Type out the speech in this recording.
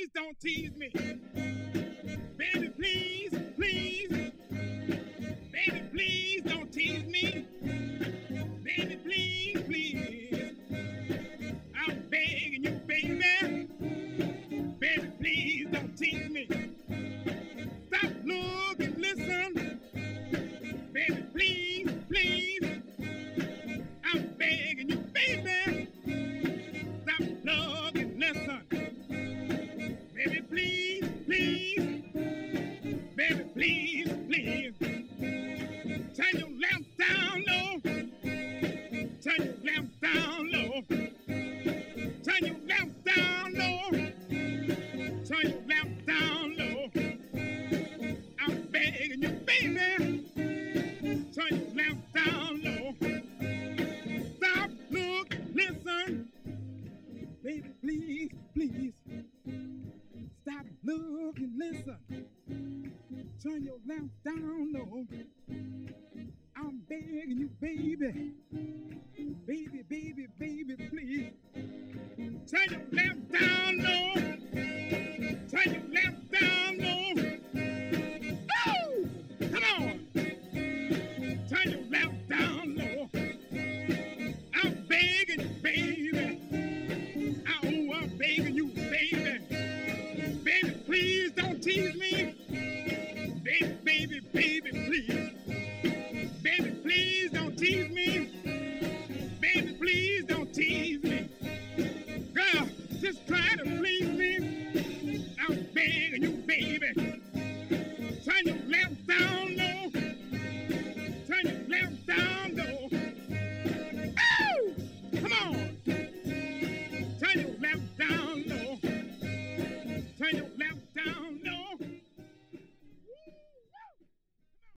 please don't tease me. Baby, please, please. Baby, please don't tease me. Baby, please, please. I'm begging you, baby. Baby, please don't tease me. Stop, look, and listen. Baby, please, please. I'm begging you, baby. Stop, look, and listen. Baby, please, please. Baby, please, please. Turn your lamp down low. Turn your lamp down low. Turn your lamp down low. Turn your lamp down low. I'm begging you, baby. Turn your lamp down low. Stop, look, listen. Baby, please, please. Stop, look, and listen. Turn your lamp down low. I'm begging you, baby. Baby, baby, baby, please. Turn your lamp